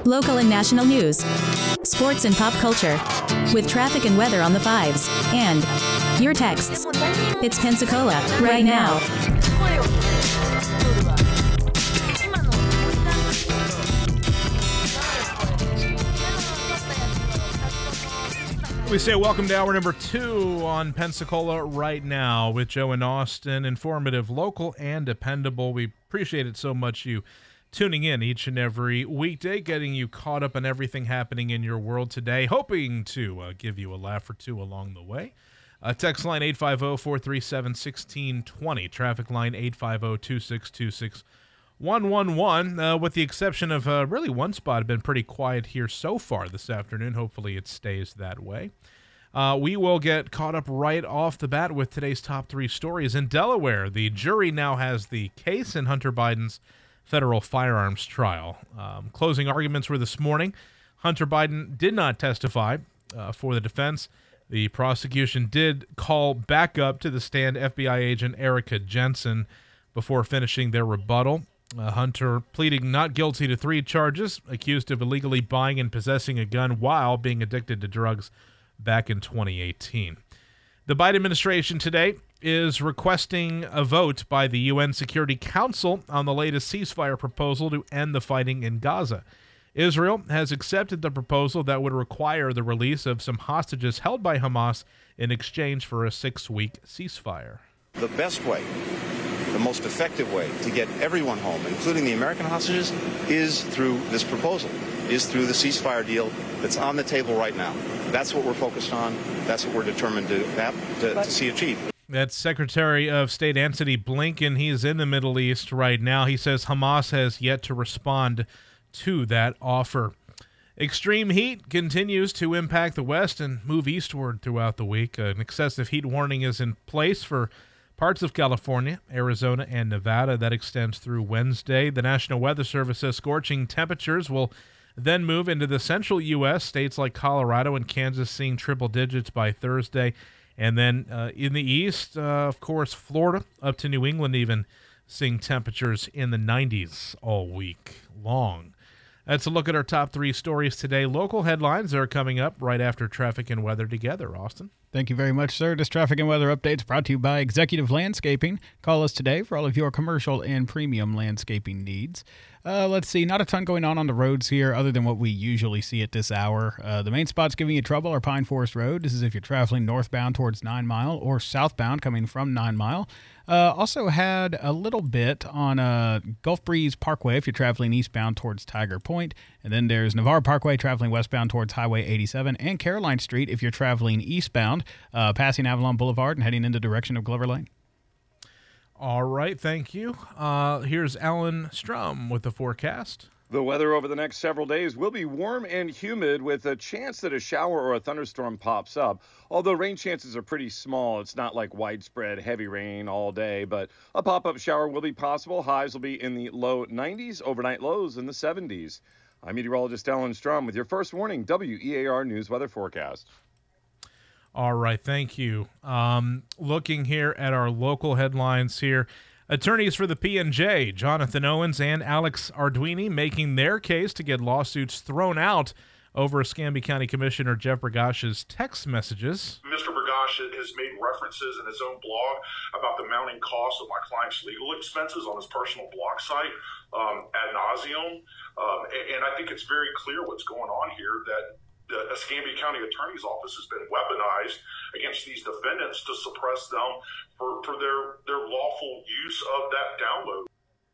local and national news, sports and pop culture, with traffic and weather on the fives, and your texts. It's Pensacola, right now. We say welcome to hour number 2 on Pensacola right now with Joe and Austin. Informative, local, and dependable. We appreciate it so much you tuning in each and every weekday, getting you caught up on everything happening in your world today, hoping to give you a laugh or two along the way. Text line 850-437-1620. Traffic line 850-262-6111. With the exception of really one spot, have been pretty quiet here so far this afternoon. Hopefully it stays that way. We will get caught up right off the bat with today's top 3 stories. In Delaware, the jury now has the case in Hunter Biden's federal firearms trial. Closing arguments were this morning. Hunter Biden did not testify for the defense. The prosecution did call back up to the stand FBI agent Erica Jensen before finishing their rebuttal. Hunter pleading not guilty to 3 charges, accused of illegally buying and possessing a gun while being addicted to drugs back in 2018. The Biden administration today is requesting a vote by the UN Security Council on the latest ceasefire proposal to end the fighting in Gaza. Israel has accepted the proposal that would require the release of some hostages held by Hamas in exchange for a 6-week ceasefire. The best way, the most effective way to get everyone home, including the American hostages, is through this proposal, is through the ceasefire deal that's on the table right now. That's what we're focused on. That's what we're determined to see achieved. That's Secretary of State Antony Blinken. He's in the Middle East right now. He says Hamas has yet to respond to that offer. Extreme heat continues to impact the West and move eastward throughout the week. An excessive heat warning is in place for parts of California, Arizona, and Nevada. That extends through Wednesday. The National Weather Service says scorching temperatures will then move into the central U.S., states like Colorado and Kansas seeing triple digits by Thursday. And then in the east, of course, Florida up to New England even seeing temperatures in the 90s all week long. That's a look at our top 3 stories today. Local headlines are coming up right after traffic and weather together. Austin? Thank you very much, sir. This traffic and weather update is brought to you by Executive Landscaping. Call us today for all of your commercial and premium landscaping needs. Let's see, not a ton going on the roads here other than what we usually see at this hour. The main spots giving you trouble are Pine Forest Road. This is if you're traveling northbound towards 9 Mile or southbound coming from 9 Mile. Also had a little bit on Gulf Breeze Parkway if you're traveling eastbound towards Tiger Point. And then there's Navarre Parkway traveling westbound towards Highway 87 and Caroline Street if you're traveling eastbound, passing Avalon Boulevard and heading in the direction of Glover Lane. All right, thank you. Here's Alan Strum with the forecast. The weather over the next several days will be warm and humid with a chance that a shower or a thunderstorm pops up. Although rain chances are pretty small, it's not like widespread heavy rain all day, but a pop-up shower will be possible. Highs will be in the low 90s, overnight lows in the 70s. I'm meteorologist Alan Strum with your first warning WEAR News Weather Forecast. All right, thank you. Looking here at our local headlines here. Attorneys for the P&J, Jonathan Owens and Alex Arduini, making their case to get lawsuits thrown out over Escambia County Commissioner Jeff Bergosh's text messages. Mr. Bergosh has made references in his own blog about the mounting cost of my client's legal expenses on his personal blog site ad nauseum. And I think it's very clear what's going on here, that the Escambia County Attorney's Office has been weaponized against these defendants to suppress them for their lawful use of that download.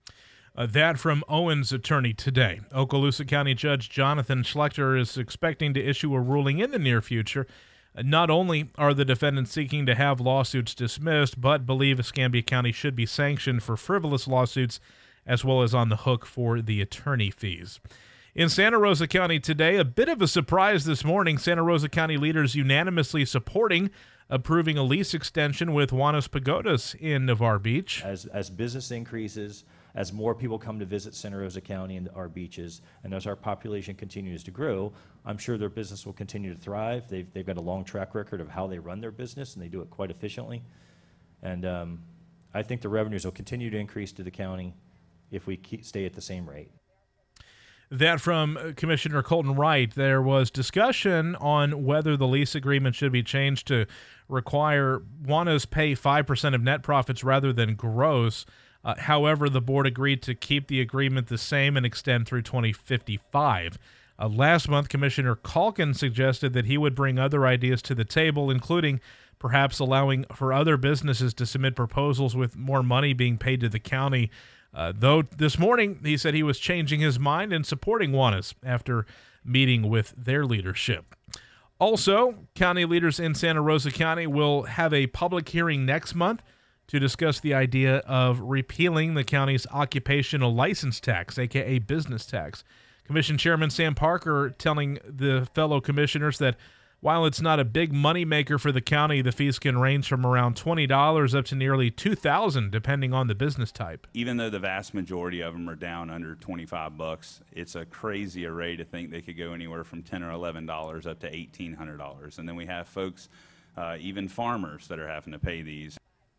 That from Owens' attorney today. Okaloosa County Judge Jonathan Schlechter is expecting to issue a ruling in the near future. Not only are the defendants seeking to have lawsuits dismissed, but believe Escambia County should be sanctioned for frivolous lawsuits as well as on the hook for the attorney fees. In Santa Rosa County today, a bit of a surprise this morning. Santa Rosa County leaders unanimously supporting approving a lease extension with Juanes Pagodas in Navarre Beach. As business increases, as more people come to visit Santa Rosa County and our beaches, and as our population continues to grow, I'm sure their business will continue to thrive. They've got a long track record of how they run their business, and they do it quite efficiently. And I think the revenues will continue to increase to the county if we stay at the same rate. That from Commissioner Colton Wright. There was discussion on whether the lease agreement should be changed to require Juana's pay 5% of net profits rather than gross. However, the board agreed to keep the agreement the same and extend through 2055. Last month, Commissioner Calkin suggested that he would bring other ideas to the table, including perhaps allowing for other businesses to submit proposals with more money being paid to the county. Though this morning he said he was changing his mind and supporting Juana's after meeting with their leadership. Also, county leaders in Santa Rosa County will have a public hearing next month to discuss the idea of repealing the county's occupational license tax, aka business tax. Commission Chairman Sam Parker telling the fellow commissioners that while it's not a big moneymaker for the county, the fees can range from around $20 up to nearly $2,000, depending on the business type. Even though the vast majority of them are down under $25, it's a crazy array to think they could go anywhere from $10 or $11 up to $1,800. And then we have folks, even farmers, that are having to pay these.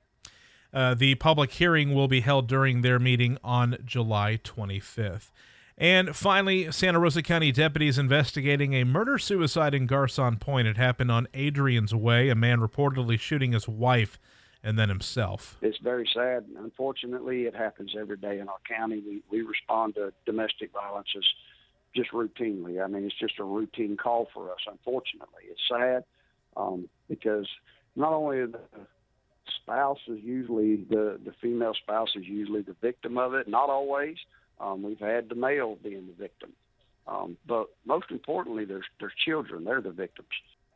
The public hearing will be held during their meeting on July 25th. And finally, Santa Rosa County deputies investigating a murder-suicide in Garcon Point. It happened on Adrian's Way, a man reportedly shooting his wife and then himself. It's very sad. Unfortunately, it happens every day in our county. We respond to domestic violence just routinely. I mean, it's just a routine call for us, unfortunately. It's sad because not only the spouse is usually, the female spouse is usually the victim of it, not always. We've had the male being the victim. But most importantly, there's children. They're the victims.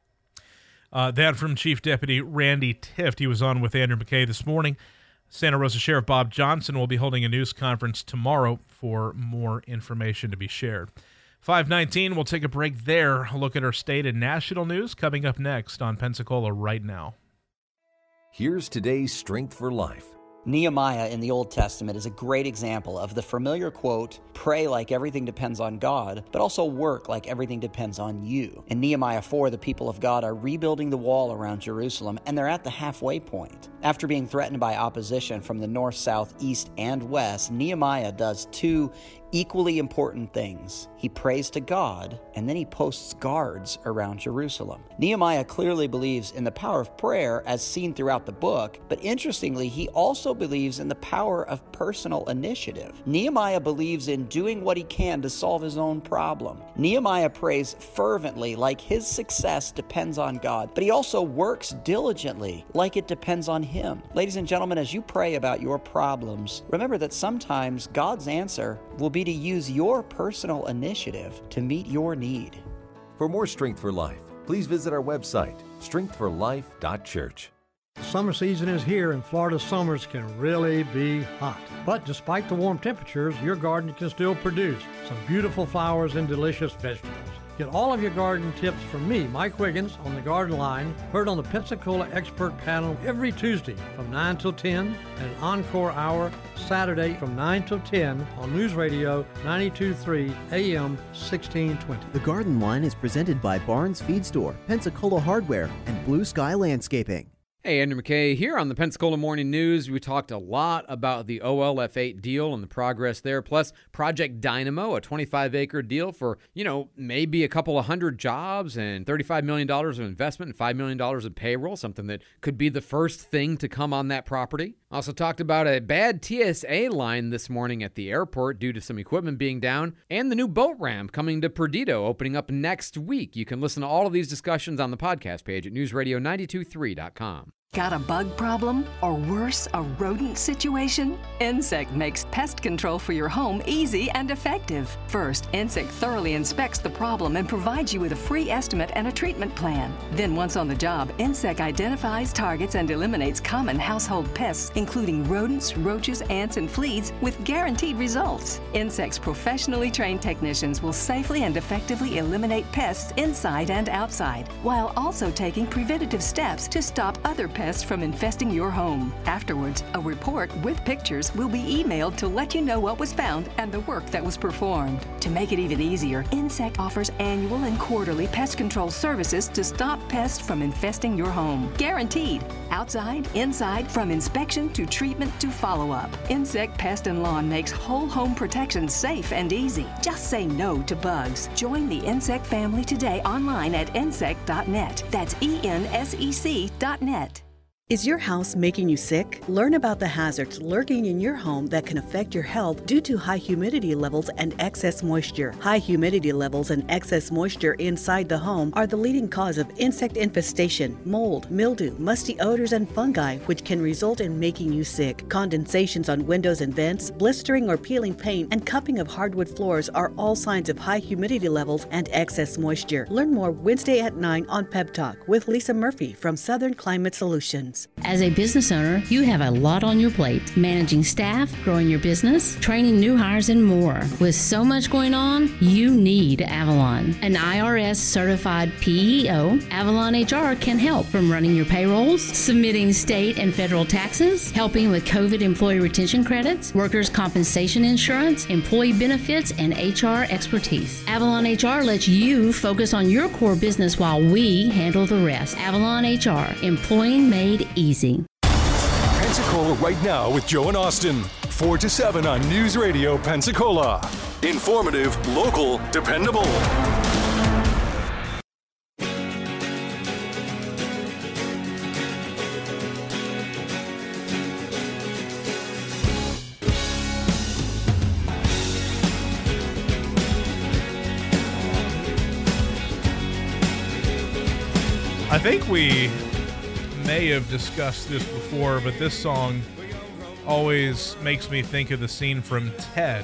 That from Chief Deputy Randy Tift. He was on with Andrew McKay this morning. Santa Rosa Sheriff Bob Johnson will be holding a news conference tomorrow for more information to be shared. 5:19, we'll take a break there. A look at our state and national news coming up next on Pensacola Right Now. Here's today's Strength for Life. Nehemiah in the Old Testament is a great example of the familiar quote, pray like everything depends on God, but also work like everything depends on you. In Nehemiah 4, the people of God are rebuilding the wall around Jerusalem, and they're at the halfway point. After being threatened by opposition from the north, south, east, and west, Nehemiah does two equally important things. He prays to God, and then he posts guards around Jerusalem. Nehemiah clearly believes in the power of prayer as seen throughout the book, but interestingly, he also believes in the power of personal initiative. Nehemiah believes in doing what he can to solve his own problem. Nehemiah prays fervently like his success depends on God, but he also works diligently like it depends on him. Ladies and gentlemen, as you pray about your problems, remember that sometimes God's answer will be to use your personal initiative to meet your need. For more Strength for Life, please visit our website, strengthforlife.church. Summer season is here, and Florida summers can really be hot. But despite the warm temperatures, your garden can still produce some beautiful flowers and delicious vegetables. Get all of your garden tips from me, Mike Wiggins, on the Garden Line, heard on the Pensacola Expert Panel every Tuesday from 9 till 10, and an encore hour Saturday from 9 till 10 on News Radio 92.3 AM 1620. The Garden Line is presented by Barnes Feed Store, Pensacola Hardware, and Blue Sky Landscaping. Hey, Andrew McKay here on the Pensacola Morning News. We talked a lot about the OLF8 deal and the progress there, plus Project Dynamo, a 25-acre deal for, maybe a couple of hundred jobs and $35 million of investment and $5 million of payroll, something that could be the first thing to come on that property. Also talked about a bad TSA line this morning at the airport due to some equipment being down, and the new boat ramp coming to Perdido, opening up next week. You can listen to all of these discussions on the podcast page at newsradio923.com. Got a bug problem? Or worse, a rodent situation? Insect makes pest control for your home easy and effective. First, Insect thoroughly inspects the problem and provides you with a free estimate and a treatment plan. Then once on the job, Insect identifies, targets, and eliminates common household pests, including rodents, roaches, ants, and fleas, with guaranteed results. Insect's professionally trained technicians will safely and effectively eliminate pests inside and outside, while also taking preventative steps to stop other pests from infesting your home. Afterwards, a report with pictures will be emailed to let you know what was found and the work that was performed. To make it even easier, INSEC offers annual and quarterly pest control services to stop pests from infesting your home. Guaranteed. Outside, inside, from inspection to treatment to follow-up. INSEC Pest and Lawn makes whole home protection safe and easy. Just say no to bugs. Join the INSEC family today online at insec.net. That's ENSEC.net. Is your house making you sick? Learn about the hazards lurking in your home that can affect your health due to high humidity levels and excess moisture. High humidity levels and excess moisture inside the home are the leading cause of insect infestation, mold, mildew, musty odors, and fungi, which can result in making you sick. Condensations on windows and vents, blistering or peeling paint, and cupping of hardwood floors are all signs of high humidity levels and excess moisture. Learn more Wednesday at 9 on Pep Talk with Lisa Murphy from Southern Climate Solutions. As a business owner, you have a lot on your plate. Managing staff, growing your business, training new hires, and more. With so much going on, you need Avalon. An IRS certified PEO, Avalon HR can help from running your payrolls, submitting state and federal taxes, helping with COVID employee retention credits, workers' compensation insurance, employee benefits, and HR expertise. Avalon HR lets you focus on your core business while we handle the rest. Avalon HR, employing made easy. Pensacola right now with Joe and Austin. 4 to 7 on News Radio Pensacola. Informative, local, dependable. I think we may have discussed this before, but this song always makes me think of the scene from Ted,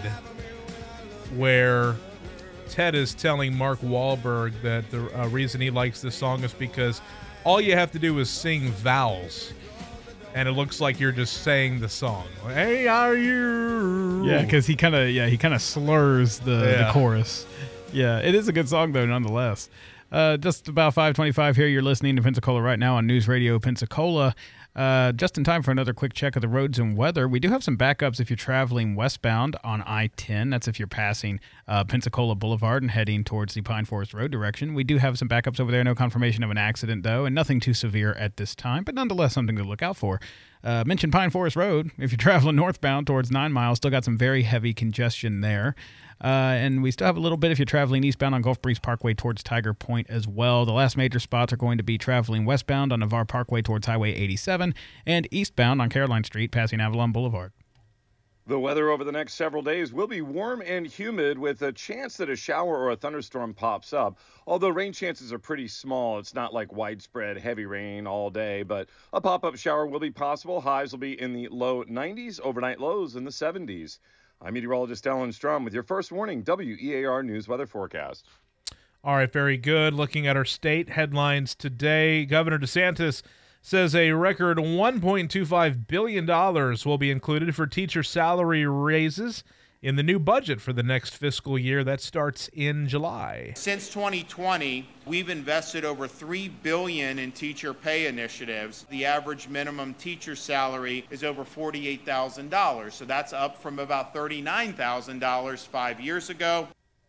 where Ted is telling Mark Wahlberg that the reason he likes this song is because all you have to do is sing vowels, and it looks like you're just saying the song. Hey, are you? Yeah, because he kind of slurs the chorus. Yeah, it is a good song though, nonetheless. Just about 5:25 here. You're listening to Pensacola right now on News Radio Pensacola. Just in time for another quick check of the roads and weather. We do have some backups if you're traveling westbound on I-10. That's if you're passing Pensacola Boulevard and heading towards the Pine Forest Road direction. We do have some backups over there. No confirmation of an accident, though, and nothing too severe at this time, but nonetheless something to look out for. Mentioned Pine Forest Road. If you're traveling northbound towards 9 Mile, still got some very heavy congestion there. And we still have a little bit if you're traveling eastbound on Gulf Breeze Parkway towards Tiger Point as well. The last major spots are going to be traveling westbound on Navarre Parkway towards Highway 87 and eastbound on Caroline Street passing Avalon Boulevard. The weather over the next several days will be warm and humid with a chance that a shower or a thunderstorm pops up. Although rain chances are pretty small, it's not like widespread heavy rain all day, but a pop-up shower will be possible. Highs will be in the low 90s, overnight lows in the 70s. I'm meteorologist Alan Strum with your first warning WEAR News Weather Forecast. All right, very good. Looking at our state headlines today, Governor DeSantis says a record $1.25 billion will be included for teacher salary raises in the new budget for the next fiscal year that starts in July. Since 2020, we've invested over $3 billion in teacher pay initiatives. The average minimum teacher salary is over $48,000, so that's up from about $39,000 5 years ago.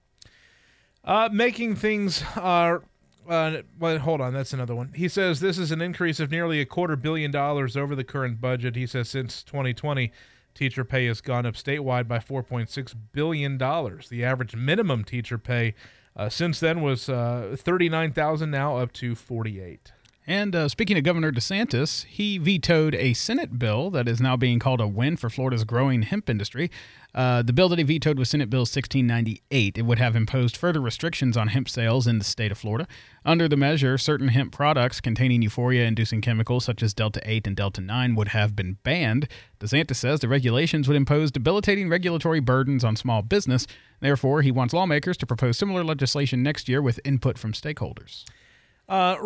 Making things well, hold on, that's another one. He says this is an increase of nearly $250 million over the current budget. He says since 2020, teacher pay has gone up statewide by $4.6 billion. The average minimum teacher pay since then was $39,000, now up to $48,000. And speaking of Governor DeSantis, he vetoed a Senate bill that is now being called a win for Florida's growing hemp industry. The bill that he vetoed was Senate Bill 1698. It would have imposed further restrictions on hemp sales in the state of Florida. Under the measure, certain hemp products containing euphoria-inducing chemicals such as Delta-8 and Delta-9 would have been banned. DeSantis says the regulations would impose debilitating regulatory burdens on small business. Therefore, he wants lawmakers to propose similar legislation next year with input from stakeholders.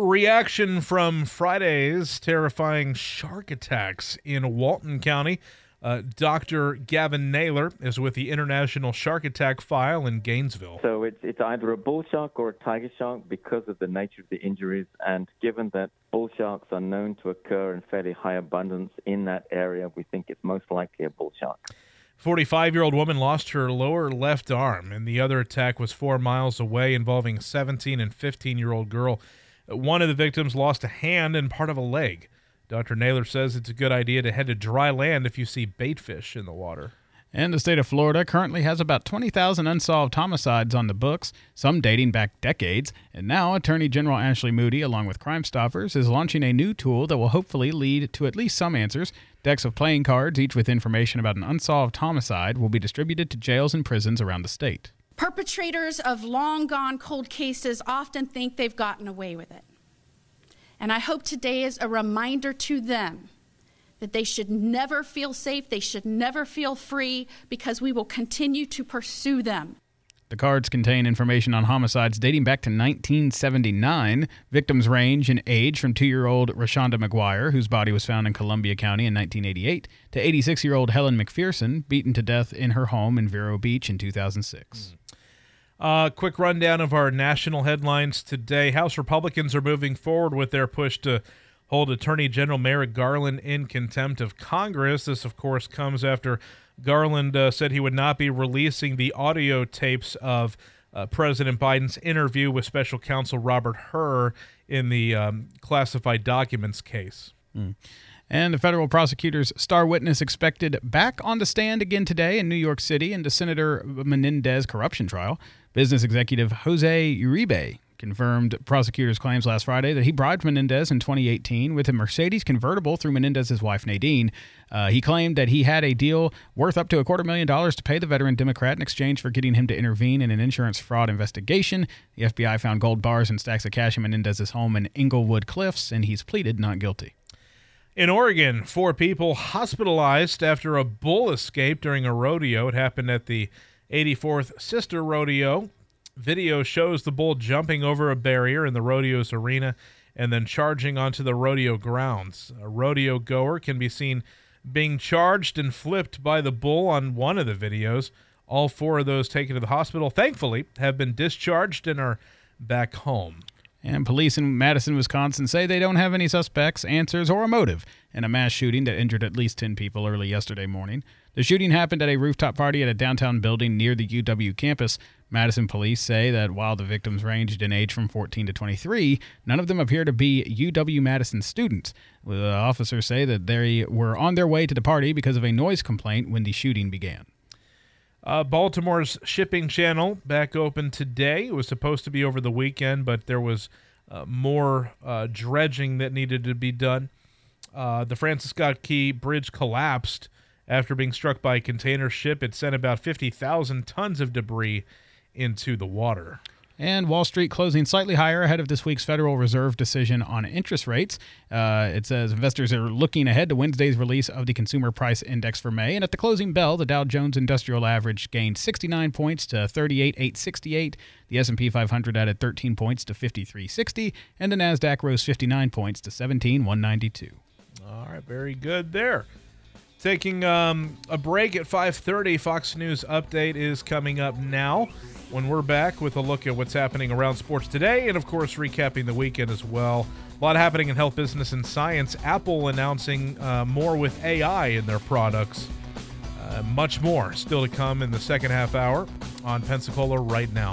Reaction from Friday's terrifying shark attacks in Walton County. Dr. Gavin Naylor is with the International Shark Attack File in Gainesville. So it's either a bull shark or a tiger shark because of the nature of the injuries, and given that bull sharks are known to occur in fairly high abundance in that area, we think it's most likely a bull shark. 45-year-old woman lost her lower left arm, and the other attack was 4 miles away, involving a 17 and 15-year-old girl. One of the victims lost a hand and part of a leg. Dr. Naylor says it's a good idea to head to dry land if you see bait fish in the water. And the state of Florida currently has about 20,000 unsolved homicides on the books, some dating back decades. And now Attorney General Ashley Moody, along with Crime Stoppers, is launching a new tool that will hopefully lead to at least some answers. Decks of playing cards, each with information about an unsolved homicide, will be distributed to jails and prisons around the state. Perpetrators of long-gone cold cases often think they've gotten away with it. And I hope today is a reminder to them that they should never feel safe, they should never feel free, because we will continue to pursue them. The cards contain information on homicides dating back to 1979. Victims range in age from 2-year-old Rashonda McGuire, whose body was found in Columbia County in 1988, to 86-year-old Helen McPherson, beaten to death in her home in Vero Beach in 2006. Quick rundown of our national headlines today. House Republicans are moving forward with their push to hold Attorney General Merrick Garland in contempt of Congress. This, of course, comes after Garland said he would not be releasing the audio tapes of President Biden's interview with Special Counsel Robert Hur in the classified documents case. And the federal prosecutor's star witness expected back on the stand again today in New York City in the Senator Menendez corruption trial. Business executive Jose Uribe confirmed prosecutors' claims last Friday that he bribed Menendez in 2018 with a Mercedes convertible through Menendez's wife, Nadine. He claimed that he had a deal worth up to $250,000 to pay the veteran Democrat in exchange for getting him to intervene in an insurance fraud investigation. The FBI found gold bars and stacks of cash in Menendez's home in Inglewood Cliffs, and he's pleaded not guilty. In Oregon, 4 people hospitalized after a bull escape during a rodeo. It happened at the 84th Sister Rodeo. Video shows the bull jumping over a barrier in the rodeo's arena and then charging onto the rodeo grounds. A rodeo goer can be seen being charged and flipped by the bull on one of the videos. All 4 of those taken to the hospital, thankfully, have been discharged and are back home. And police in Madison, Wisconsin say they don't have any suspects, answers, or a motive in a mass shooting that injured at least 10 people early yesterday morning. The shooting happened at a rooftop party at a downtown building near the UW campus. Madison police say that while the victims ranged in age from 14 to 23, none of them appear to be UW-Madison students. The officers say that they were on their way to the party because of a noise complaint when the shooting began. Baltimore's shipping channel back open today. It was supposed to be over the weekend, but there was more dredging that needed to be done. The Francis Scott Key Bridge collapsed after being struck by a container ship. It sent about 50,000 tons of debris into the water. And Wall Street closing slightly higher ahead of this week's Federal Reserve decision on interest rates. It says investors are looking ahead to Wednesday's release of the Consumer Price Index for May. And at the closing bell, the Dow Jones Industrial Average gained 69 points to 38,868. The S&P 500 added 13 points to 5360. And the NASDAQ rose 59 points to 17,192. All right, very good there. Taking a break at 5:30, Fox News Update is coming up now when we're back with a look at what's happening around sports today and, of course, recapping the weekend as well. A lot happening in health, business, and science. Apple announcing more with AI in their products. Much more still to come in the second half hour on Pensacola right now.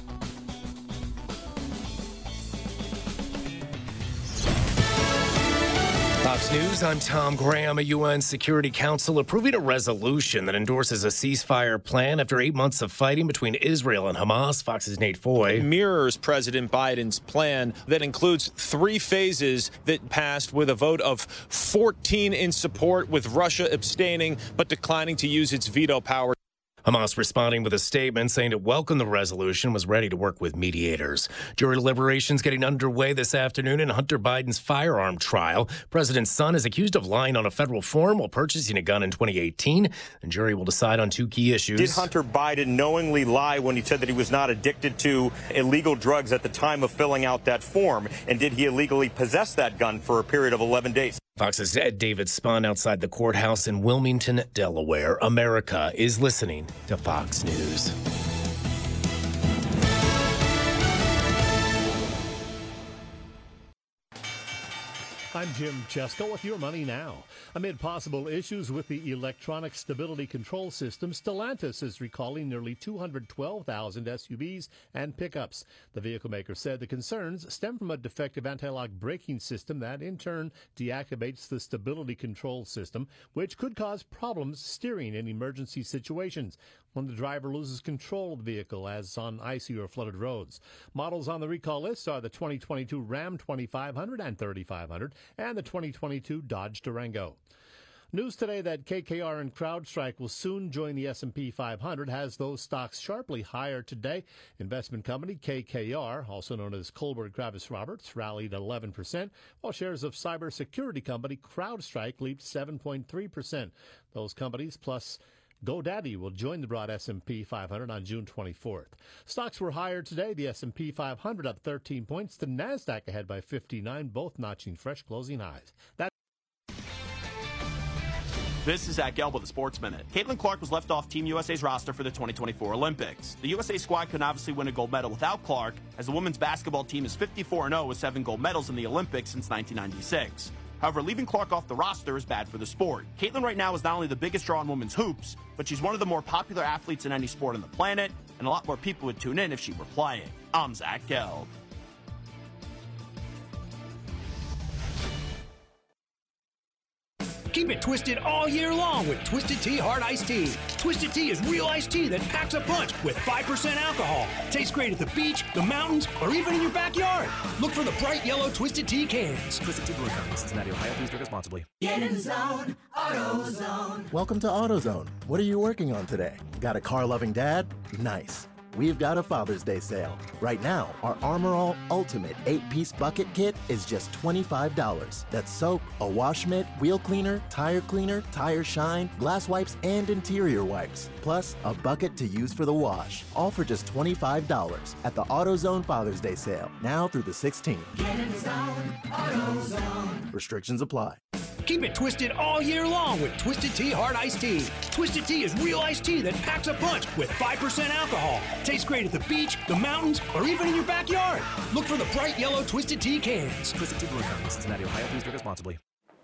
Fox News, I'm Tom Graham. A UN Security Council approving a resolution that endorses a ceasefire plan after 8 months of fighting between Israel and Hamas. Fox's Nate Foy. It mirrors President Biden's plan that includes 3 phases that passed with a vote of 14 in support, with Russia abstaining but declining to use its veto power. Hamas responding with a statement saying it welcomed the resolution, was ready to work with mediators. Jury deliberations getting underway this afternoon in Hunter Biden's firearm trial. President's son is accused of lying on a federal form while purchasing a gun in 2018. The jury will decide on 2 key issues. Did Hunter Biden knowingly lie when he said that he was not addicted to illegal drugs at the time of filling out that form? And did he illegally possess that gun for a period of 11 days? Fox's David Spahn outside the courthouse in Wilmington, Delaware. America is listening to Fox News. I'm Jim Chesko with Your Money Now. Amid possible issues with the electronic stability control system, Stellantis is recalling nearly 212,000 SUVs and pickups. The vehicle maker said the concerns stem from a defective anti-lock braking system that in turn deactivates the stability control system, which could cause problems steering in emergency situations when the driver loses control of the vehicle, as on icy or flooded roads. Models on the recall list are the 2022 Ram 2500 and 3500 and the 2022 Dodge Durango. News today that KKR and CrowdStrike will soon join the S&P 500 has those stocks sharply higher today. Investment company KKR, also known as Kohlberg Kravis Roberts, rallied 11%, while shares of cybersecurity company CrowdStrike leaped 7.3%. Those companies plus GoDaddy will join the broad S&P 500 on June 24th. Stocks were higher today. The S&P 500 up 13 points. The NASDAQ ahead by 59, both notching fresh closing highs. This is Zach Gelb with the Sports Minute. Caitlin Clark was left off Team USA's roster for the 2024 Olympics. The USA squad couldn't obviously win a gold medal without Clark, as the women's basketball team is 54-0 with 7 gold medals in the Olympics since 1996. However, leaving Clark off the roster is bad for the sport. Caitlin right now is not only the biggest draw in women's hoops, but she's one of the more popular athletes in any sport on the planet, and a lot more people would tune in if she were playing. I'm Zach Gelb. Keep it twisted all year long with Twisted Tea Hard Iced Tea. Twisted Tea is real iced tea that packs a punch with 5% alcohol. Tastes great at the beach, the mountains, or even in your backyard. Look for the bright yellow Twisted Tea cans. Twisted Tea Brewing Company, Cincinnati, Ohio. Please drink responsibly. Get in the zone, AutoZone. Welcome to AutoZone. What are you working on today? Got a car-loving dad? Nice. We've got a Father's Day sale. Right now, our Armor All Ultimate 8-piece bucket kit is just $25. That's soap, a wash mitt, wheel cleaner, tire shine, glass wipes, and interior wipes. Plus, a bucket to use for the wash. All for just $25 at the AutoZone Father's Day sale. Now through the 16th. Get in the zone, AutoZone. Restrictions apply. Keep it twisted all year long with Twisted Tea Hard Iced Tea. Twisted Tea is real iced tea that packs a punch with 5% alcohol. Tastes great at the beach, the mountains, or even in your backyard. Look for the bright yellow Twisted Tea cans. Twisted Tea Brewing Company, Cincinnati, Ohio. Please drink responsibly.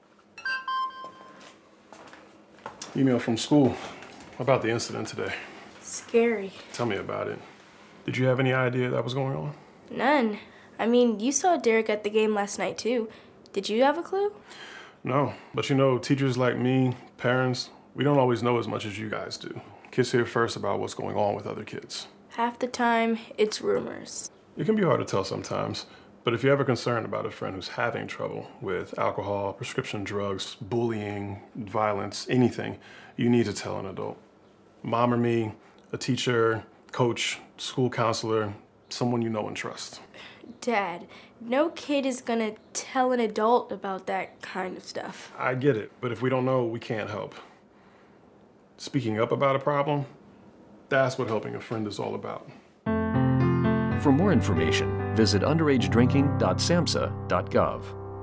Email from school about the incident today. Scary. Tell me about it. Did you have any idea that was going on? None. I mean, you saw Derek at the game last night, too. Did you have a clue? No, but you know, teachers like me, parents, we don't always know as much as you guys do. Kids hear first about what's going on with other kids. Half the time, it's rumors. It can be hard to tell sometimes, but if you're ever concerned about a friend who's having trouble with alcohol, prescription drugs, bullying, violence, anything, you need to tell an adult. Mom or me, a teacher, coach, school counselor, someone you know and trust. Dad, no kid is gonna tell an adult about that kind of stuff. I get it, but if we don't know, we can't help. Speaking up about a problem, that's what helping a friend is all about. For more information, visit underagedrinking.samhsa.gov.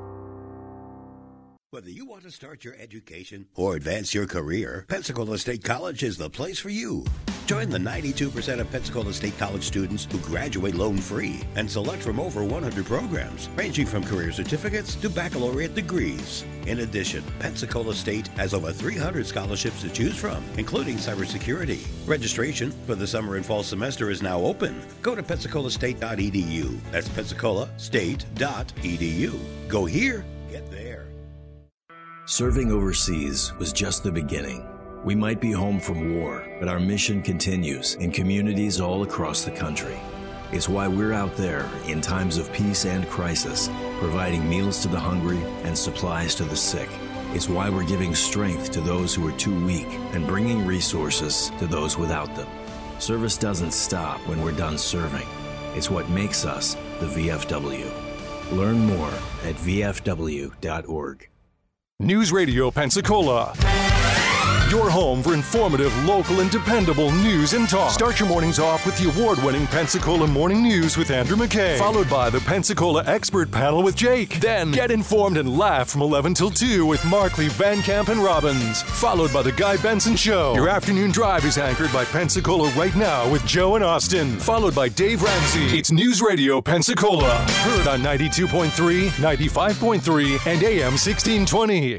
Whether you want to start your education or advance your career, Pensacola State College is the place for you. Join the 92% of Pensacola State College students who graduate loan-free and select from over 100 programs, ranging from career certificates to baccalaureate degrees. In addition, Pensacola State has over 300 scholarships to choose from, including cybersecurity. Registration for the summer and fall semester is now open. Go to pensacolaState.edu. That's pensacolaState.edu. Go here, get there. Serving overseas was just the beginning. We might be home from war, but our mission continues in communities all across the country. It's why we're out there in times of peace and crisis, providing meals to the hungry and supplies to the sick. It's why we're giving strength to those who are too weak and bringing resources to those without them. Service doesn't stop when we're done serving. It's what makes us the VFW. Learn more at vfw.org. News Radio Pensacola. Your home for informative, local, and dependable news and talk. Start your mornings off with the award-winning Pensacola Morning News with Andrew McKay, followed by the Pensacola Expert Panel with Jake. Then, get informed and laugh from 11 till 2 with Markley, Van Camp, and Robbins, followed by the Guy Benson Show. Your afternoon drive is anchored by Pensacola Right Now with Joe and Austin, followed by Dave Ramsey. It's News Radio Pensacola, heard on 92.3, 95.3, and AM 1620.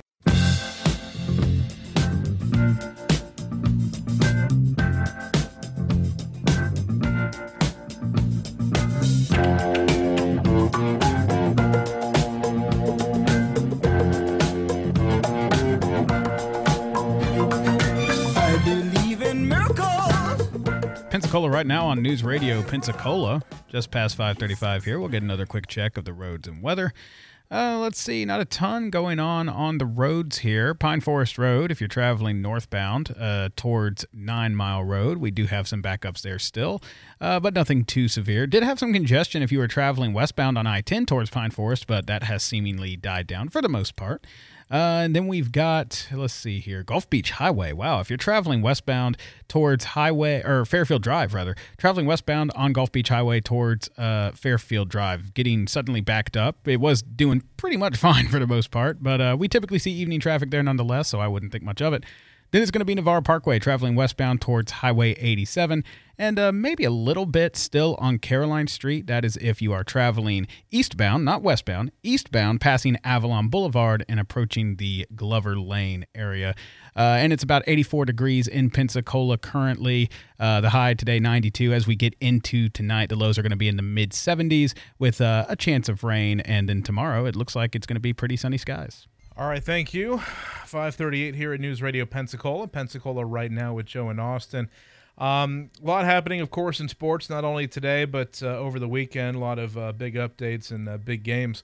Pensacola right now on News Radio Pensacola, just past 5:35 here. We'll get another quick check of the roads and weather. Let's see, not a ton going on the roads here. Pine Forest Road, if you're traveling northbound towards 9 Mile Road, we do have some backups there still, but nothing too severe. Did have some congestion if you were traveling westbound on I-10 towards Pine Forest, but that has seemingly died down for the most part. And then we've got, let's see here, Gulf Beach Highway. Wow, if you're traveling westbound towards Fairfield Drive, traveling westbound on Gulf Beach Highway towards Fairfield Drive, getting suddenly backed up. It was doing pretty much fine for the most part, but we typically see evening traffic there nonetheless, so I wouldn't think much of it. Then it's going to be Navarre Parkway, traveling westbound towards Highway 87, and maybe a little bit still on Caroline Street. That is if you are traveling eastbound, not westbound, eastbound, passing Avalon Boulevard and approaching the Glover Lane area. And it's about 84 degrees in Pensacola currently. The high today, 92. As we get into tonight, the lows are going to be in the mid-70s with a chance of rain. And then tomorrow, it looks like it's going to be pretty sunny skies. All right, thank you. 5:38 here at News Radio Pensacola. Pensacola right now with Joe and Austin. A lot happening, of course, in sports, not only today, but over the weekend. A lot of big updates and big games.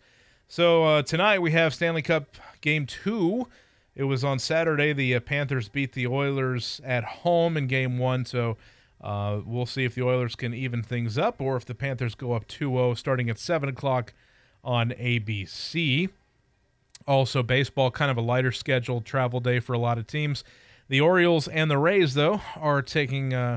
So tonight we have Stanley Cup Game 2. It was on Saturday. The Panthers beat the Oilers at home in Game 1. So we'll see if the Oilers can even things up or if the Panthers go up 2-0 starting at 7 o'clock on ABC. Also, baseball, kind of a lighter scheduled travel day for a lot of teams. The Orioles and the Rays, though, are taking the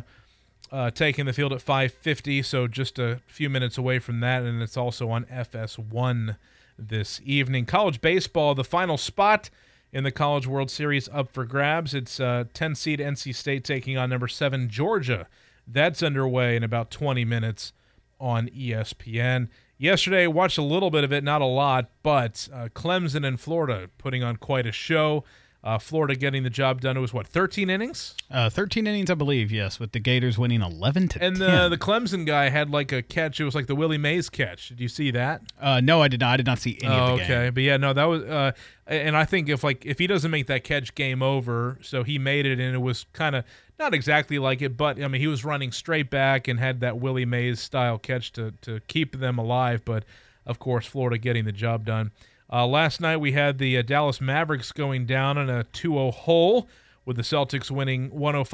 field at 5:50, so just a few minutes away from that, and it's also on FS1 this evening. College baseball, the final spot in the College World Series up for grabs. It's 10-seed NC State taking on number 7 Georgia. That's underway in about 20 minutes on ESPN. Yesterday, watched a little bit of it, not a lot, but Clemson and Florida putting on quite a show. Florida getting the job done. It was, 13 innings? 13 innings, I believe, yes, with the Gators winning 11-10. And the Clemson guy had like a catch. It was like the Willie Mays catch. Did you see that? No, I did not. I did not see any of the game. Okay, but yeah, no, that was and I think if he doesn't make that catch, game over. So he made it, and it was kind of not exactly like it, but I mean he was running straight back and had that Willie Mays style catch to keep them alive. But of course, Florida getting the job done. Last night we had the Dallas Mavericks going down in a 2-0 hole with the Celtics winning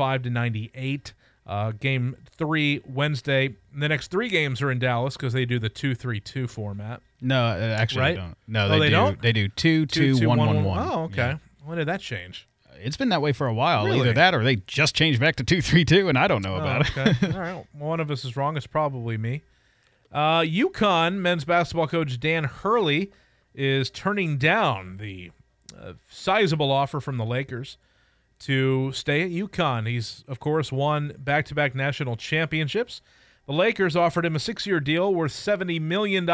105-98. Game 3 Wednesday. The next 3 games are in Dallas because they do the 2-3-2 format. No, actually right? they don't. No, they don't. They do 2-2-1-1-1. Oh, okay. Yeah. When did that change? It's been that way for a while. Really? Either that or they just changed back to 2-3-2, and I don't know about it. it. All right. One of us is wrong. It's probably me. UConn men's basketball coach Dan Hurley is turning down the sizable offer from the Lakers to stay at UConn. He's, of course, won back-to-back national championships. The Lakers offered him a 6-year deal worth $70 million.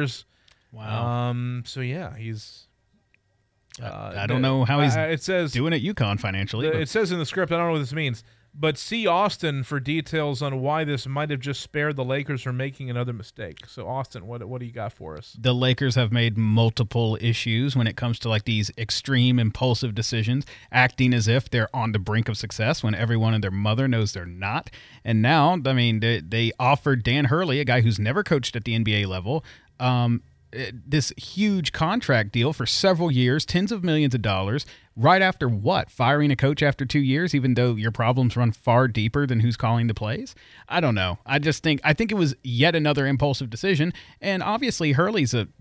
Wow. So, yeah, he's... I don't know how he's doing at UConn financially. It says in the script, I don't know what this means, but see Austin for details on why this might have just spared the Lakers from making another mistake. So, Austin, what do you got for us? The Lakers have made multiple issues when it comes to like these extreme impulsive decisions, acting as if they're on the brink of success when everyone and their mother knows they're not. And now, I mean, they offered Dan Hurley, a guy who's never coached at the NBA level, this huge contract deal for several years, tens of millions of dollars, right after what? Firing a coach after 2 years, even though your problems run far deeper than who's calling the plays? I don't know. I think it was yet another impulsive decision. And obviously Hurley's a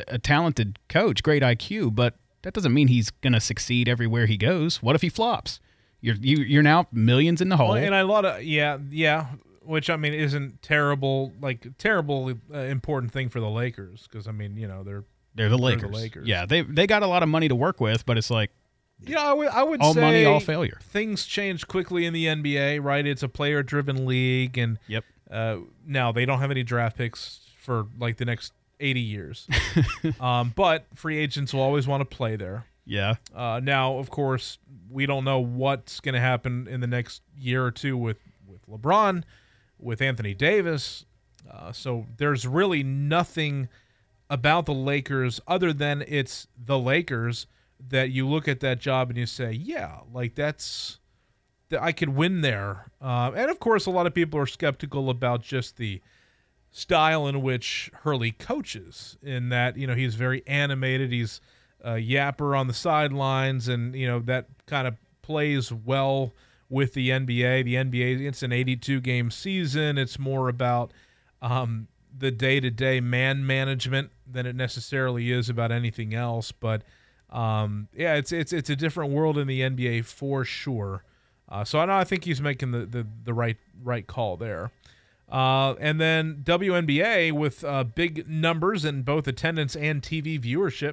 talented coach, great IQ, but that doesn't mean he's going to succeed everywhere he goes. What if he flops? You're now millions in the hole. Well, and a lot of which I mean isn't terrible important thing for the Lakers because I mean they're the Lakers. Yeah, they got a lot of money to work with, but it's like I would all say money, all failure. Things change quickly in the NBA, right? It's a player-driven league, and now they don't have any draft picks for like the next 80 years. But free agents will always want to play there. Yeah. Now, of course, we don't know what's going to happen in the next year or two with LeBron, with Anthony Davis. So there's really nothing about the Lakers other than it's the Lakers that you look at that job and you say, yeah, like I could win there. And, of course, a lot of people are skeptical about just the style in which Hurley coaches in that, he's very animated. He's a yapper on the sidelines, and, that kind of plays well with the NBA. The NBA, it's an 82-game season. It's more about the day-to-day man management than it necessarily is about anything else. But, it's a different world in the NBA for sure. So I think he's making the right call there. And then WNBA with big numbers in both attendance and TV viewership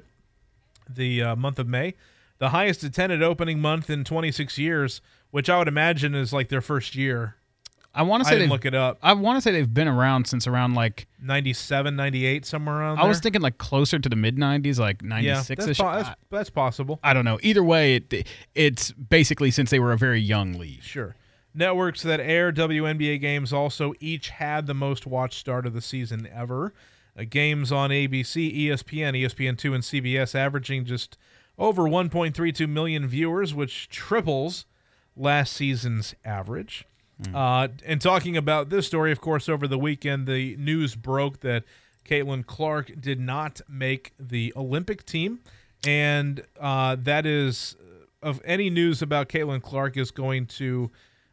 the month of May. The highest attended opening month in 26 years, which I would imagine is like their first year. I want to say look it up. I want to say they've been around since around like 97, 98, somewhere around there. I was thinking like closer to the mid-90s, like 96-ish. Yeah, that's possible. I don't know. Either way, it's basically since they were a very young league. Sure. Networks that air WNBA games also each had the most watched start of the season ever. Games on ABC, ESPN, ESPN2, and CBS averaging just over 1.32 million viewers, which triples last season's average. And talking about this story, of course, over the weekend, the news broke that Caitlin Clark did not make the Olympic team. And that is, of any news about Caitlin Clark is going to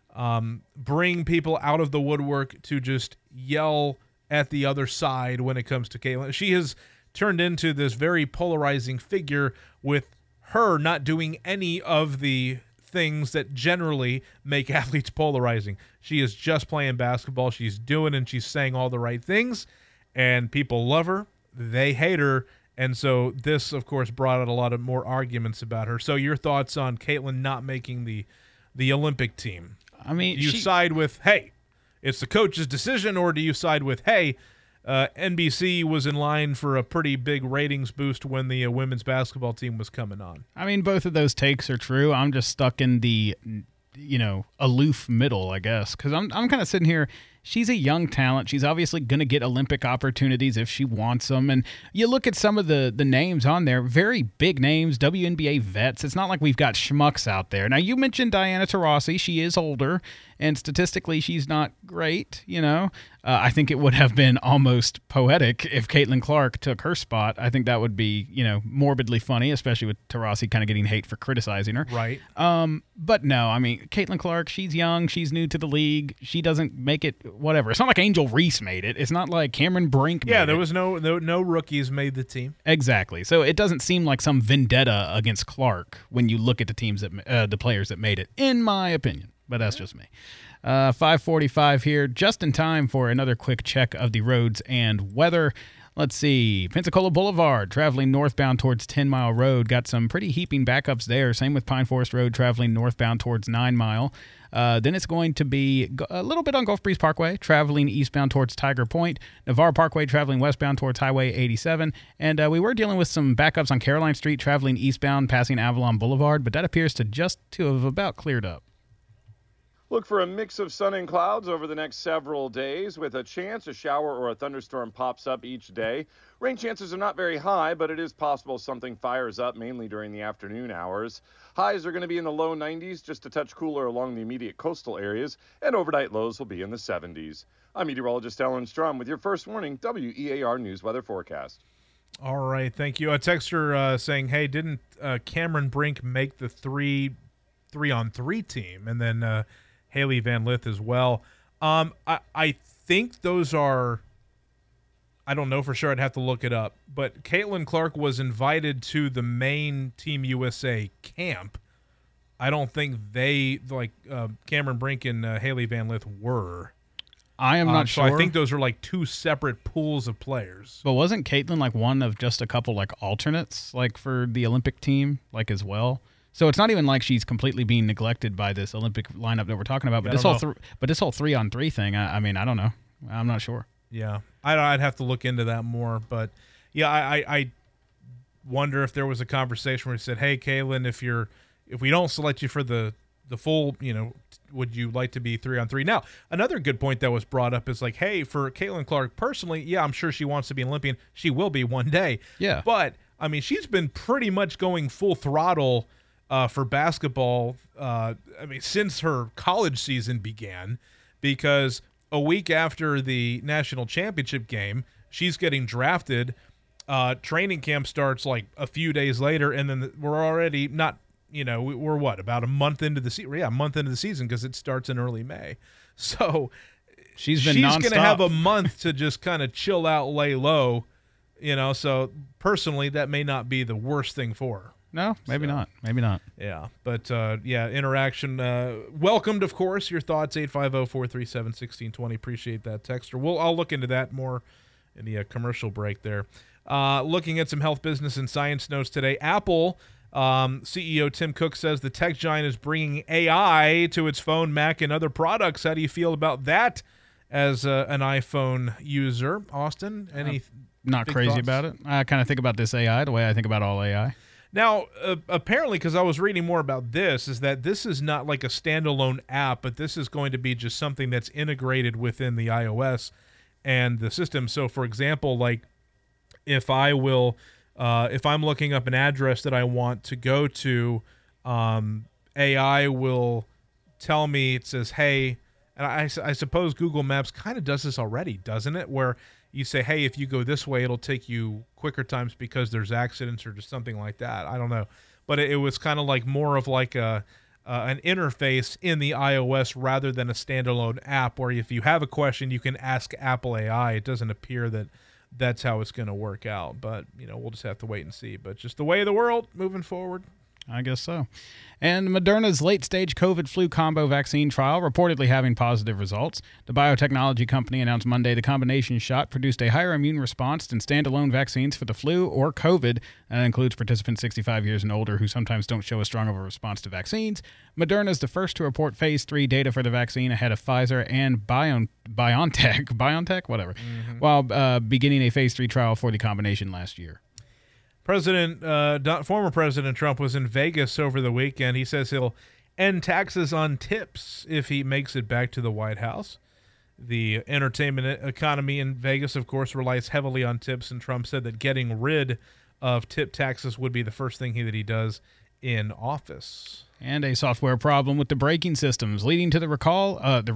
bring people out of the woodwork to just yell at the other side when it comes to Caitlin. She has turned into this very polarizing figure with her not doing any of the things that generally make athletes polarizing. She is just playing basketball. She's doing and she's saying all the right things, and people love her. They hate her. And so this, of course, brought out a lot of more arguments about her. So your thoughts on Caitlin not making the Olympic team? I mean, do you side with, hey, it's the coach's decision, or do you side with, hey, NBC was in line for a pretty big ratings boost when the women's basketball team was coming on? I mean, both of those takes are true. I'm just stuck in the, aloof middle, I guess, because I'm kind of sitting here. She's a young talent. She's obviously going to get Olympic opportunities if she wants them. And you look at some of the names on there, very big names, WNBA vets. It's not like we've got schmucks out there. Now, you mentioned Diana Taurasi. She is older, and statistically, she's not great, I think it would have been almost poetic if Caitlin Clark took her spot. I think that would be, morbidly funny, especially with Taurasi kind of getting hate for criticizing her. Right. But no, I mean, Caitlin Clark, she's young. She's new to the league. She doesn't make it whatever. It's not like Angel Reese made it. It's not like Cameron Brink made it. Yeah, there was no rookies made the team. Exactly. So it doesn't seem like some vendetta against Clark when you look at the teams the players that made it, in my opinion. But that's just me. 5:45 here, just in time for another quick check of the roads and weather. Let's see. Pensacola Boulevard, traveling northbound towards 10 Mile Road. Got some pretty heaping backups there. Same with Pine Forest Road, traveling northbound towards 9 Mile. Then it's going to be a little bit on Gulf Breeze Parkway, traveling eastbound towards Tiger Point. Navarre Parkway, traveling westbound towards Highway 87. And we were dealing with some backups on Caroline Street, traveling eastbound, passing Avalon Boulevard. But that appears to have about cleared up. Look for a mix of sun and clouds over the next several days with a chance a shower or a thunderstorm pops up each day. Rain chances are not very high, but it is possible something fires up mainly during the afternoon hours. Highs are going to be in the low 90s, just a touch cooler along the immediate coastal areas, and overnight lows will be in the 70s. I'm meteorologist Ellen Strum with your first warning WEAR News Weather Forecast. All right, thank you. A texter saying, hey, didn't Cameron Brink make the 3-on-3 team? And then Haley Van Lith as well. I think those are, I don't know for sure. I'd have to look it up. But Caitlin Clark was invited to the main Team USA camp. I don't think they, like Cameron Brink and Haley Van Lith were. I am not sure. So I think those are like two separate pools of players. But wasn't Caitlin like one of just a couple like alternates like for the Olympic team like as well? So it's not even like she's completely being neglected by this Olympic lineup that we're talking about. But this whole 3-on-3 thing, I mean, I don't know. I'm not sure. Yeah, I'd have to look into that more. But yeah, I wonder if there was a conversation where he said, "Hey, Caitlin, if we don't select you for the full, would you like to be 3-on-3?" Now, another good point that was brought up is like, hey, for Caitlin Clark personally, yeah, I'm sure she wants to be an Olympian. She will be one day. Yeah. But, I mean, she's been pretty much going full throttle for basketball, since her college season began, because a week after the national championship game, she's getting drafted. Training camp starts like a few days later, and then we're already not – we're what, about a month into the season? Yeah, a month into the season because it starts in early May. So she's going to have a month to just kind of chill out, lay low, So personally, that may not be the worst thing for her. No, maybe not. Maybe not. Yeah, but interaction welcomed, of course. Your thoughts, 850-437-1620. Appreciate that, texter. I'll look into that more in the commercial break there. Looking at some health, business, and science notes today. Apple CEO Tim Cook says the tech giant is bringing AI to its phone, Mac, and other products. How do you feel about that as an iPhone user? Austin, any not crazy thoughts about it. I kind of think about this AI the way I think about all AI. Now, apparently, because I was reading more about this, is that this is not like a standalone app, but this is going to be just something that's integrated within the iOS and the system. So, for example, like if I'm looking up an address that I want to go to, AI will tell me, it says, hey, and I suppose Google Maps kind of does this already, doesn't it? Where you say, hey, if you go this way, it'll take you quicker times because there's accidents or just something like that. I don't know. But it was kind of like more of like an interface in the iOS rather than a standalone app where if you have a question, you can ask Apple AI. It doesn't appear that that's how it's going to work out. But, we'll just have to wait and see. But just the way of the world moving forward. I guess so. And Moderna's late-stage COVID-flu combo vaccine trial reportedly having positive results. The biotechnology company announced Monday the combination shot produced a higher immune response than standalone vaccines for the flu or COVID. That includes participants 65 years and older who sometimes don't show as strong of a response to vaccines. Moderna is the first to report Phase 3 data for the vaccine ahead of Pfizer and BioNTech, whatever, while beginning a Phase 3 trial for the combination last year. Former President Trump was in Vegas over the weekend. He says he'll end taxes on tips if he makes it back to the White House. The entertainment economy in Vegas, of course, relies heavily on tips, and Trump said that getting rid of tip taxes would be the first thing that he does in office. And a software problem with the braking systems, leading to the recall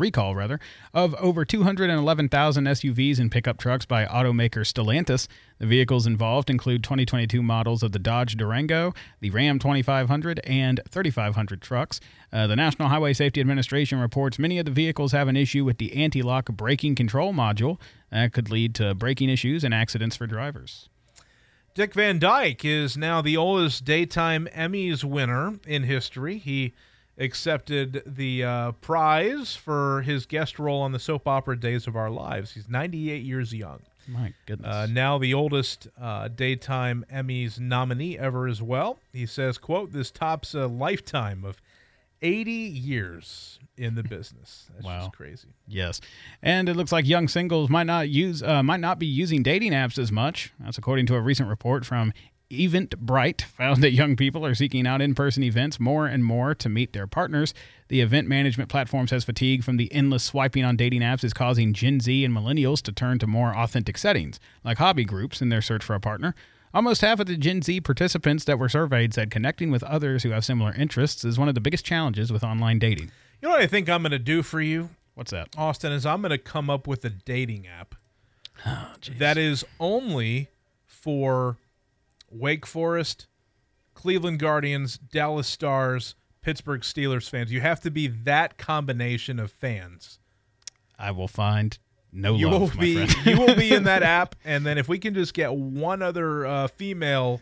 of over 211,000 SUVs and pickup trucks by automaker Stellantis. The vehicles involved include 2022 models of the Dodge Durango, the Ram 2500, and 3500 trucks. The National Highway Safety Administration reports many of the vehicles have an issue with the anti-lock braking control module that could lead to braking issues and accidents for drivers. Dick Van Dyke is now the oldest daytime Emmys winner in history. He accepted the prize for his guest role on the soap opera Days of Our Lives. He's 98 years young. My goodness. Now the oldest daytime Emmys nominee ever as well. He says, quote, "This tops a lifetime of 80 years in the business." That's just crazy. Yes. And it looks like young singles might not be using dating apps as much. That's according to a recent report from Eventbrite, found that young people are seeking out in-person events more and more to meet their partners. The event management platform says fatigue from the endless swiping on dating apps is causing Gen Z and millennials to turn to more authentic settings, like hobby groups, in their search for a partner. Almost half of the Gen Z participants that were surveyed said connecting with others who have similar interests is one of the biggest challenges with online dating. You know what I think I'm going to do for you? What's that? Austin, is I'm going to come up with a dating app that is only for Wake Forest, Cleveland Guardians, Dallas Stars, Pittsburgh Steelers fans. You have to be that combination of fans. I will find you will be in that app, and then if we can just get one other female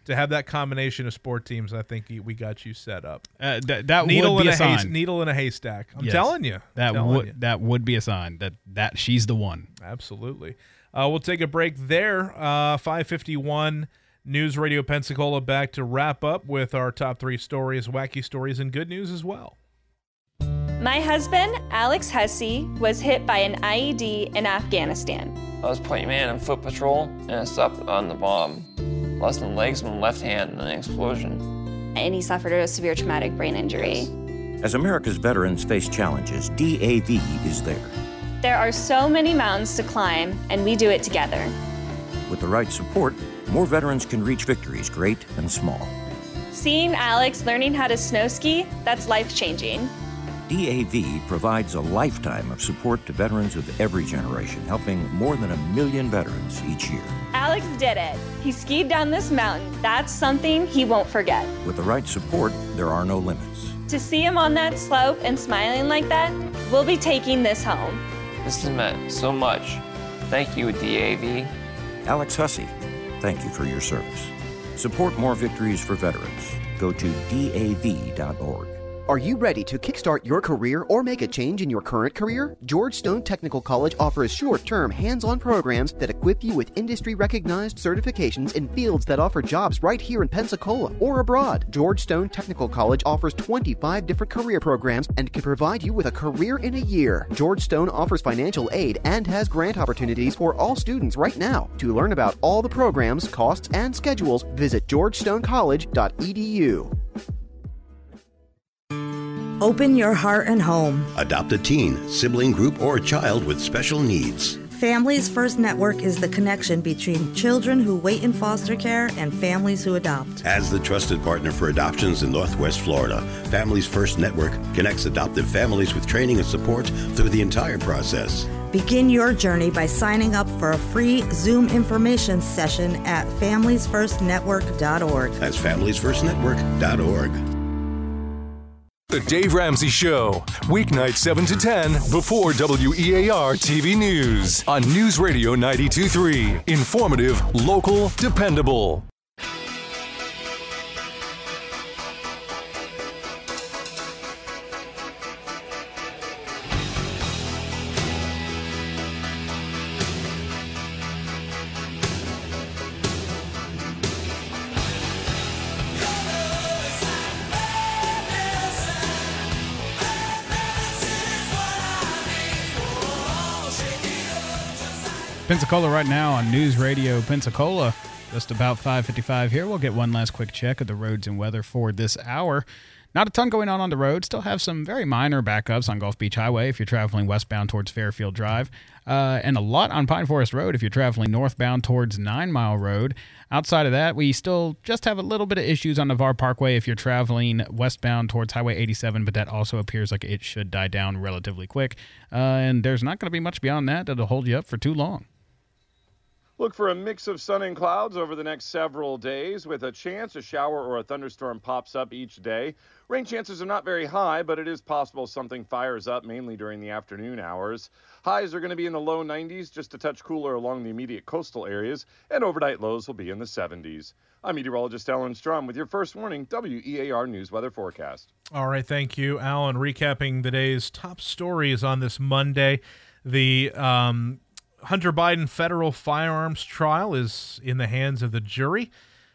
To have that combination of sport teams, I think we got you set up. That needle would be in a sign. Needle in a haystack. I'm Yes. telling you. That would be a sign that she's the one. Absolutely. We'll take a break there. 5:51 News Radio Pensacola back to wrap up with our top 3 stories, wacky stories, and good news as well. My husband, Alex Hussey, was hit by an IED in Afghanistan. I was point man on foot patrol, and I stopped on the bomb. Lost my legs and my left hand in an explosion. And he suffered a severe traumatic brain injury. As America's veterans face challenges, DAV is there. There are so many mountains to climb, and we do it together. With the right support, more veterans can reach victories, great and small. Seeing Alex learning how to snow ski, that's life-changing. DAV provides a lifetime of support to veterans of every generation, helping more than 1 million veterans each year. Alex did it. He skied down this mountain. That's something he won't forget. With the right support, there are no limits. To see him on that slope and smiling like that, we'll be taking this home. This has meant so much. Thank you, DAV. Alex Hussey, thank you for your service. Support more victories for veterans. Go to DAV.org. Are you ready to kickstart your career or make a change in your current career? George Stone Technical College offers short-term, hands-on programs that equip you with industry-recognized certifications in fields that offer jobs right here in Pensacola or abroad. George Stone Technical College offers 25 different career programs and can provide you with a career in a year. George Stone offers financial aid and has grant opportunities for all students right now. To learn about all the programs, costs, and schedules, visit georgestonecollege.edu. Open your heart and home. Adopt a teen, sibling group, or child with special needs. Families First Network is the connection between children who wait in foster care and families who adopt. As the trusted partner for adoptions in Northwest Florida, Families First Network connects adoptive families with training and support through the entire process. Begin your journey by signing up for a free Zoom information session at familiesfirstnetwork.org. That's familiesfirstnetwork.org. The Dave Ramsey Show, weeknight 7 to 10 before WEAR TV News on News Radio 92.3. Informative, local, dependable. Pensacola right now on News Radio Pensacola. Just about 5:55 here. We'll get one last quick check of the roads and weather for this hour. Not a ton going on the road. Still have some very minor backups on Gulf Beach Highway if you're traveling westbound towards Fairfield Drive. And a lot on Pine Forest Road if you're traveling northbound towards 9 Mile Road. Outside of that, we still just have a little bit of issues on Navarre Parkway if you're traveling westbound towards Highway 87, but that also appears like it should die down relatively quick. And there's not going to be much beyond that that'll hold you up for too long. Look for a mix of sun and clouds over the next several days with a chance a shower or a thunderstorm pops up each day. Rain chances are not very high, but it is possible something fires up mainly during the afternoon hours. Highs are going to be in the low 90s, just a touch cooler along the immediate coastal areas, and overnight lows will be in the 70s. I'm meteorologist Alan Strum with your first warning WEAR News Weather Forecast. All right, thank you, Alan. Recapping the day's top stories on this Monday. The Hunter Biden federal firearms trial is in the hands of the jury.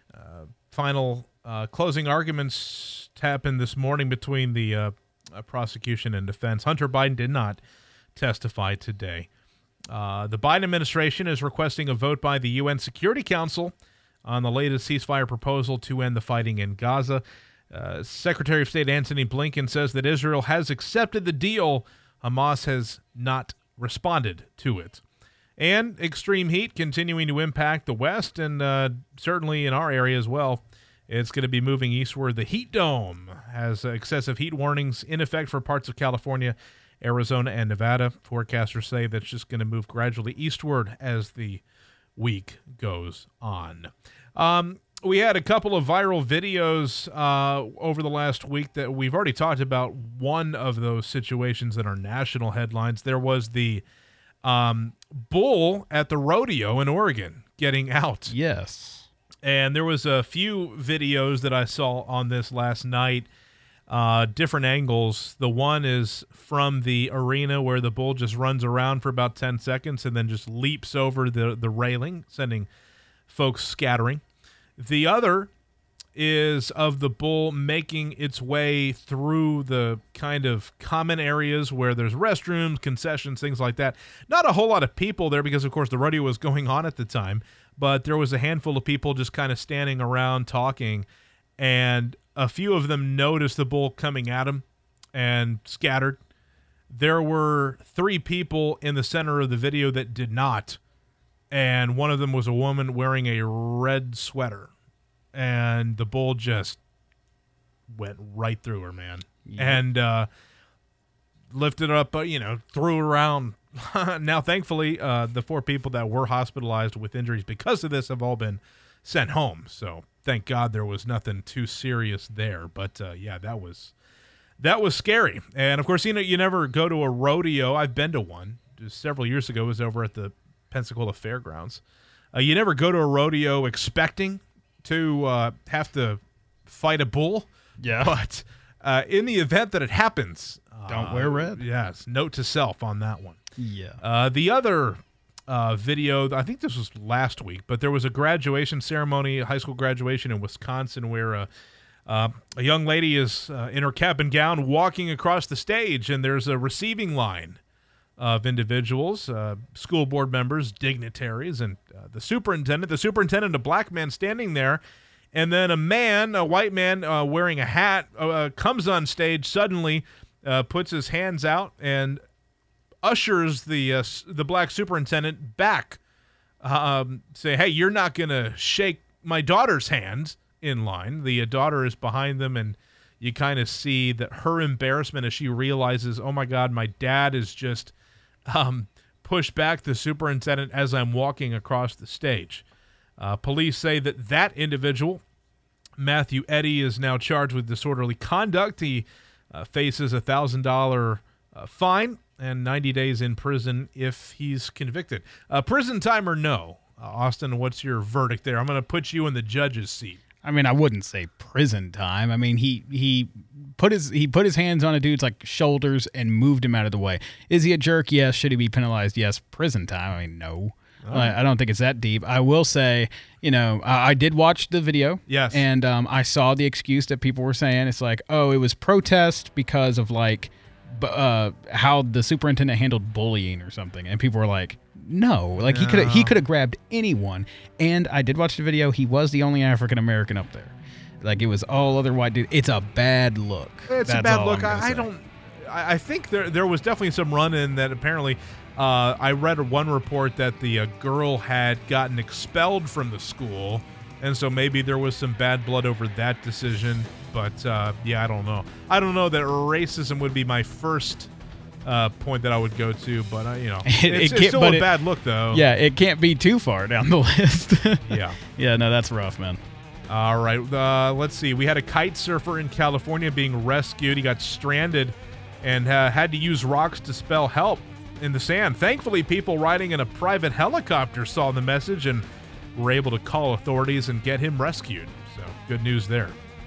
Final closing arguments happened this morning between the prosecution and defense. Hunter Biden did not testify today. The Biden administration is requesting a vote by the UN Security Council on the latest ceasefire proposal to end the fighting in Gaza. Secretary of State Antony Blinken says that Israel has accepted the deal. Hamas has not responded to it. And extreme heat continuing to impact the West and certainly in our area as well. It's going to be moving eastward. The heat dome has excessive heat warnings in effect for parts of California, Arizona, and Nevada. Forecasters say that's just going to move gradually eastward as the week goes on. We had a couple of viral videos over the last week that we've already talked about. One of those situations that are national headlines. There was the bull at the rodeo in Oregon getting out. Yes. And there was a few videos that I saw on this last night, different angles. The one is from the arena where the bull just runs around for about 10 seconds and then just leaps over the railing, sending folks scattering. The other is of the bull making its way through the kind of common areas where there's restrooms, concessions, things like that. Not a whole lot of people there because, of course, the rodeo was going on at the time, but there was a handful of people just kind of standing around talking, and a few of them noticed the bull coming at them and scattered. There were 3 people in the center of the video that did not, and one of them was a woman wearing a red sweater. And the bull just went right through her, man. Yeah. And lifted up, threw around. Now, thankfully, the 4 people that were hospitalized with injuries because of this have all been sent home. So thank God there was nothing too serious there. But, yeah, that was scary. And, of course, you never go to a rodeo. I've been to one just several years ago. It was over at the Pensacola Fairgrounds. You never go to a rodeo expecting to have to fight a bull. Yeah. But in the event that it happens, don't wear red. Yes. Note to self on that one. Yeah. The other video, I think this was last week, but there was a graduation ceremony, a high school graduation in Wisconsin where a young lady is in her cap and gown walking across the stage, and there's a receiving line of individuals, school board members, dignitaries, and the superintendent, a black man standing there, and then a white man wearing a hat comes on stage suddenly, puts his hands out, and ushers the black superintendent back, say, hey, you're not going to shake my daughter's hand in line. The daughter is behind them, and you kind of see that her embarrassment as she realizes, oh, my God, my dad is just pushed back the superintendent as I'm walking across the stage. Police say that individual, Matthew Eddy, is now charged with disorderly conduct. He faces a $1,000 fine and 90 days in prison if he's convicted. Prison time or no? Austin, what's your verdict there? I'm going to put you in the judge's seat. I mean, I wouldn't say prison time. I mean, he put his hands on a dude's shoulders and moved him out of the way. Is he a jerk? Yes. Should he be penalized? Yes. Prison time? I mean, no. Oh. I don't think it's that deep. I will say, I did watch the video. Yes. And I saw the excuse that people were saying. It's like, oh, it was protest because of how the superintendent handled bullying or something, and people were like, no, he could have grabbed anyone. And I did watch the video. He was the only African American up there. It was all other white dudes. It's a bad look. It's a bad look. I think there was definitely some run-in that apparently I read one report that the girl had gotten expelled from the school, and so maybe there was some bad blood over that decision. But yeah, I don't know. I don't know that racism would be my first point that I would go to, but it's still a bad look, though. Yeah, it can't be too far down the list. Yeah. Yeah, no, that's rough, man. All right, let's see. We had a kite surfer in California being rescued. He got stranded and had to use rocks to spell help in the sand. Thankfully, people riding in a private helicopter saw the message and were able to call authorities and get him rescued. So good news there.